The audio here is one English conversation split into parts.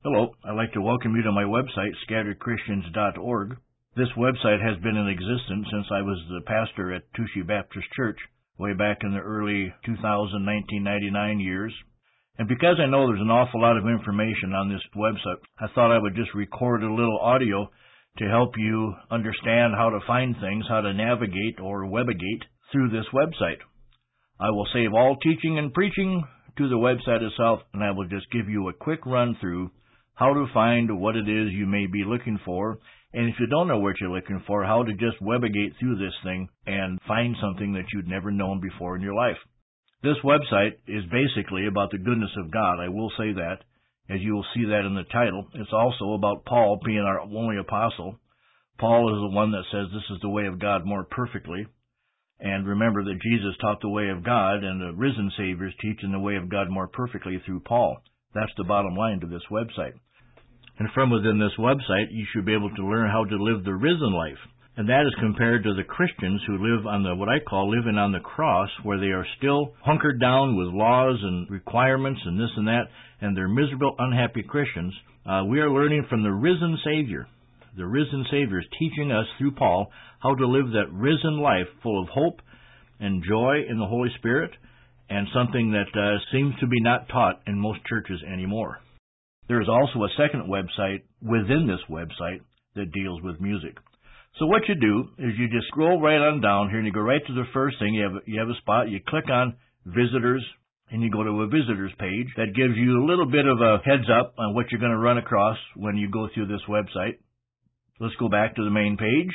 Hello, I'd like to welcome you to my website, scatteredchristians.org. This website has been in existence since I was the pastor at Touchy Baptist Church way back in the early 1999 years. And because I know there's an awful lot of information on this website, I thought I would just record a little audio to help you understand how to find things, how to navigate or webigate through this website. I will save all teaching and preaching to the website itself, and I will just give you a quick run through how to find what it is you may be looking for, and if you don't know what you're looking for, how to just webigate through this thing and find something that you'd never known before in your life. This website is basically about the goodness of God. I will say that, as you will see that in the title. It's also about Paul being our only apostle. Paul is the one that says this is the way of God more perfectly. And remember that Jesus taught the way of God, and the risen Savior is teaching the way of God more perfectly through Paul. That's the bottom line to this website. And from within this website, you should be able to learn how to live the risen life. And that is compared to the Christians who live on what I call living on the cross, where they are still hunkered down with laws and requirements and this and that, and they're miserable, unhappy Christians. We are learning from the risen Savior. The risen Savior is teaching us through Paul how to live that risen life full of hope and joy in the Holy Spirit, and something that seems to be not taught in most churches anymore. There is also a second website within this website that deals with music. So what you do is you just scroll right on down here and you go right to the first thing. You have a spot, you click on Visitors, and you go to a Visitors page that gives you a little bit of a heads up on what you're going to run across when you go through this website. Let's go back to the main page.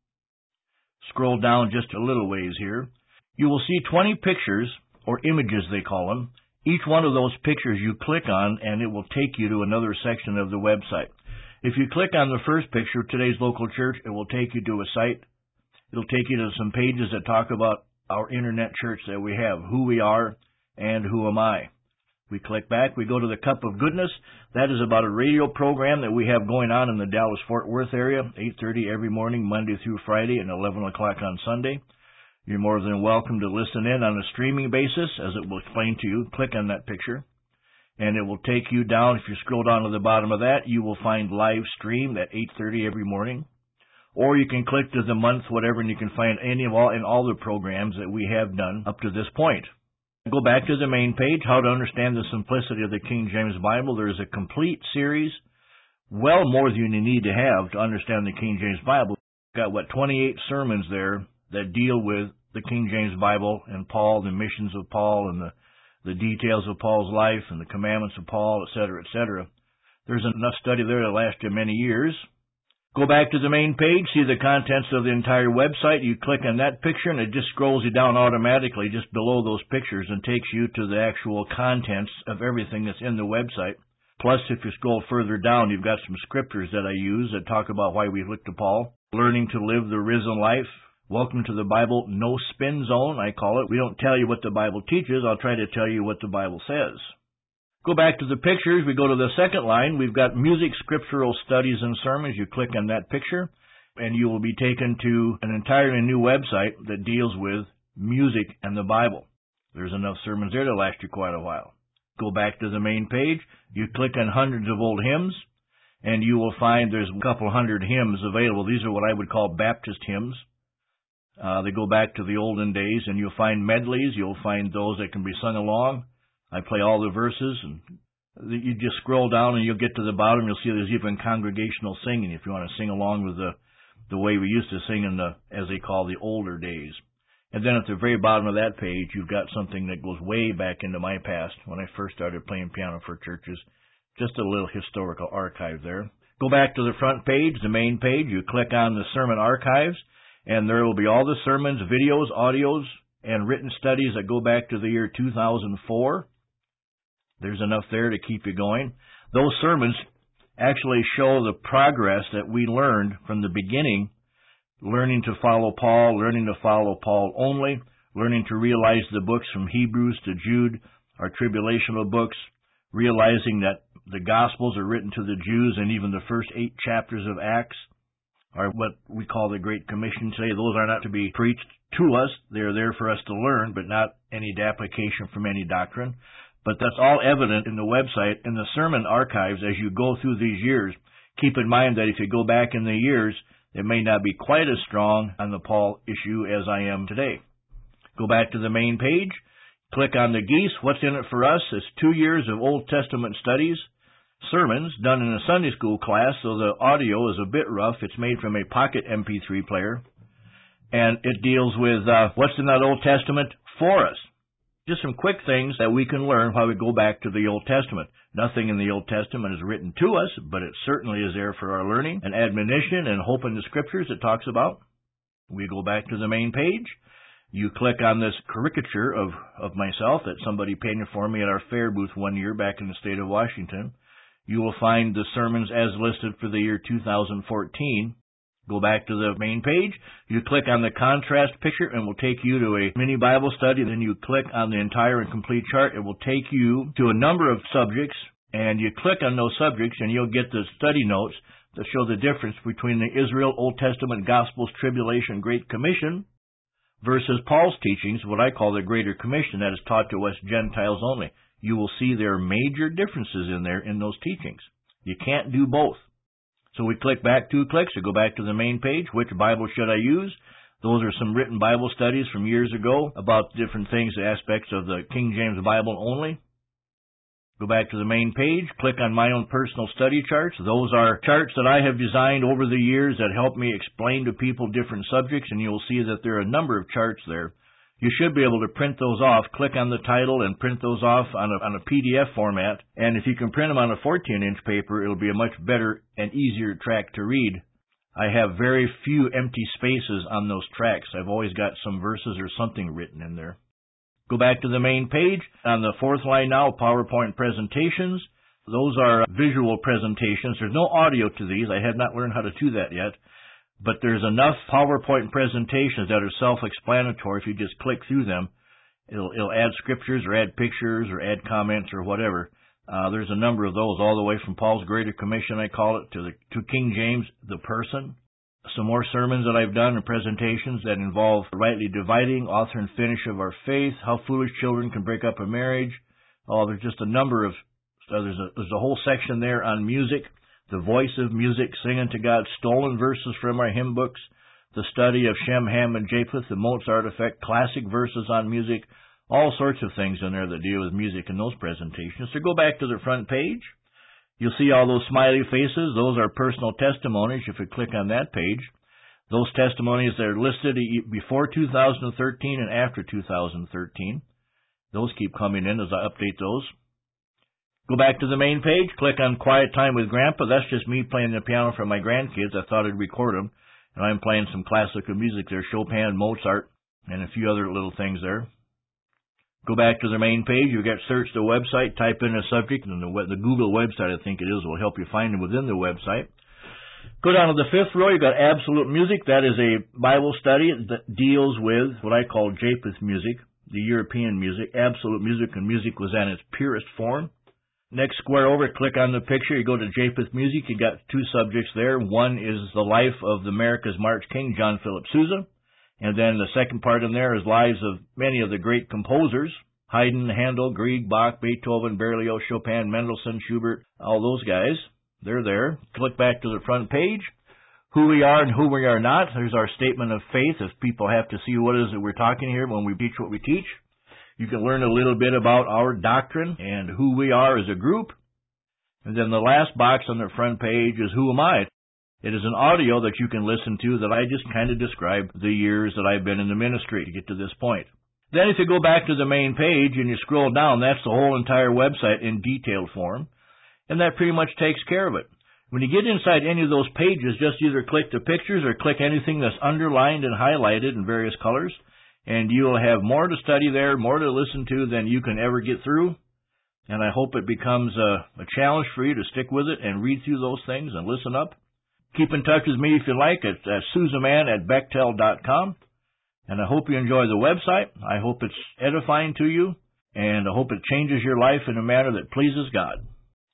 Scroll down just a little ways here. You will see 20 pictures, or images they call them. Each one of those pictures you click on, and it will take you to another section of the website. If you click on the first picture, Today's Local Church, it will take you to a site. It'll take you to some pages that talk about our internet church that we have, who we are, and who am I. We click back, we go to the Cup of Goodness. That is about a radio program that we have going on in the Dallas-Fort Worth area, 8:30 every morning, Monday through Friday, and 11 o'clock on Sunday. You're more than welcome to listen in on a streaming basis, as it will explain to you. Click on that picture, and it will take you down. If you scroll down to the bottom of that, you will find live stream at 8:30 every morning. Or you can click to the month, whatever, and you can find any of all the programs that we have done up to this point. Go back to the main page, How to Understand the Simplicity of the King James Bible. There is a complete series, well more than you need to have to understand the King James Bible. We've got, 28 sermons there that deal with the King James Bible and Paul, the missions of Paul, and the details of Paul's life and the commandments of Paul, etc., etc. There's enough study there to last you many years. Go back to the main page, see the contents of the entire website. You click on that picture, and it just scrolls you down automatically just below those pictures and takes you to the actual contents of everything that's in the website. Plus, if you scroll further down, you've got some scriptures that I use that talk about why we look to Paul. Learning to live the risen life. Welcome to the Bible No Spin Zone, I call it. We don't tell you what the Bible teaches. I'll try to tell you what the Bible says. Go back to the pictures. We go to the second line. We've got Music, Scriptural Studies, and Sermons. You click on that picture, and you will be taken to an entirely new website that deals with music and the Bible. There's enough sermons there to last you quite a while. Go back to the main page. You click on Hundreds of Old Hymns, and you will find there's a couple hundred hymns available. These are what I would call Baptist hymns. They go back to the olden days, and you'll find medleys. You'll find those that can be sung along. I play all the verses, and you just scroll down, and you'll get to the bottom. You'll see there's even congregational singing if you want to sing along with the way we used to sing in as they call, the older days. And then at the very bottom of that page, you've got something that goes way back into my past when I first started playing piano for churches. Just a little historical archive there. Go back to the front page, the main page. You click on the Sermon Archives, and there will be all the sermons, videos, audios, and written studies that go back to the year 2004. There's enough there to keep you going. Those sermons actually show the progress that we learned from the beginning, learning to follow Paul, learning to follow Paul only, learning to realize the books from Hebrews to Jude are tribulational books, realizing that the Gospels are written to the Jews, and even the first 8 chapters of Acts are what we call the Great Commission today. Those are not to be preached to us. They're there for us to learn, but not any application from any doctrine. But that's all evident in the website and the sermon archives as you go through these years. Keep in mind that if you go back in the years, it may not be quite as strong on the Paul issue as I am today. Go back to the main page. Click on the geese. What's in it for us? It's 2 years of Old Testament studies, sermons done in a Sunday school class, so the audio is a bit rough. It's made from a pocket MP3 player. And it deals with what's in that Old Testament for us. Just some quick things that we can learn while we go back to the Old Testament. Nothing in the Old Testament is written to us, but it certainly is there for our learning and admonition and hope in the Scriptures it talks about. We go back to the main page. You click on this caricature of myself that somebody painted for me at our fair booth one year back in the state of Washington. You will find the sermons as listed for the year 2014. Go back to the main page. You click on the contrast picture and it will take you to a mini Bible study. Then you click on the entire and complete chart. It will take you to a number of subjects, and you click on those subjects and you'll get the study notes that show the difference between the Israel, Old Testament, Gospels, Tribulation, Great Commission versus Paul's teachings, what I call the Greater Commission, that is taught to us Gentiles only. You will see there are major differences in there in those teachings. You can't do both. So we click back 2 clicks to go back to the main page. Which Bible should I use? Those are some written Bible studies from years ago about different things, aspects of the King James Bible only. Go back to the main page. Click on my own personal study charts. Those are charts that I have designed over the years that help me explain to people different subjects, and you'll see that there are a number of charts there. You should be able to print those off. Click on the title and print those off on a PDF format. And if you can print them on a 14-inch paper, it'll be a much better and easier track to read. I have very few empty spaces on those tracks. I've always got some verses or something written in there. Go back to the main page. On the 4th line now, PowerPoint presentations. Those are visual presentations. There's no audio to these. I have not learned how to do that yet. But there's enough PowerPoint presentations that are self-explanatory. If you just click through them, it'll add scriptures or add pictures or add comments or whatever. There's a number of those, all the way from Paul's Greater Commission, I call it, to King James, the person. Some more sermons that I've done and presentations that involve rightly dividing, author and finish of our faith, how foolish children can break up a marriage. Oh, there's just a number of, there's a whole section there on music. The voice of music, singing to God, stolen verses from our hymn books, the study of Shem, Ham, and Japheth, the Mozart effect, classic verses on music, all sorts of things in there that deal with music in those presentations. So go back to the front page. You'll see all those smiley faces. Those are personal testimonies if you click on that page. Those testimonies that are listed before 2013 and after 2013. Those keep coming in as I update those. Go back to the main page, click on Quiet Time with Grandpa. That's just me playing the piano for my grandkids. I thought I'd record them. And I'm playing some classical music there, Chopin, Mozart, and a few other little things there. Go back to the main page. You get search the website, type in a subject, and the Google website, I think it is, will help you find them within the website. Go down to the 5th row. You've got Absolute Music. That is a Bible study that deals with what I call Japheth music, the European music. Absolute music, and music was in its purest form. Next square over, click on the picture. You go to Japheth Music. You got 2 subjects there. One is the life of America's March King, John Philip Sousa. And then the second part in there is lives of many of the great composers. Haydn, Handel, Grieg, Bach, Beethoven, Berlioz, Chopin, Mendelssohn, Schubert, all those guys. They're there. Click back to the front page. Who we are and who we are not. There's our statement of faith if people have to see what it is that we're talking here when we teach what we teach. You can learn a little bit about our doctrine and who we are as a group. And then the last box on the front page is Who Am I? It is an audio that you can listen to that I just kind of describe the years that I've been in the ministry to get to this point. Then if you go back to the main page and you scroll down, that's the whole entire website in detailed form. And that pretty much takes care of it. When you get inside any of those pages, just either click the pictures or click anything that's underlined and highlighted in various colors. And you will have more to study there, more to listen to than you can ever get through. And I hope it becomes a challenge for you to stick with it and read through those things and listen up. Keep in touch with me if you like at SousaMan@Bechtel.com. And I hope you enjoy the website. I hope it's edifying to you. And I hope it changes your life in a manner that pleases God.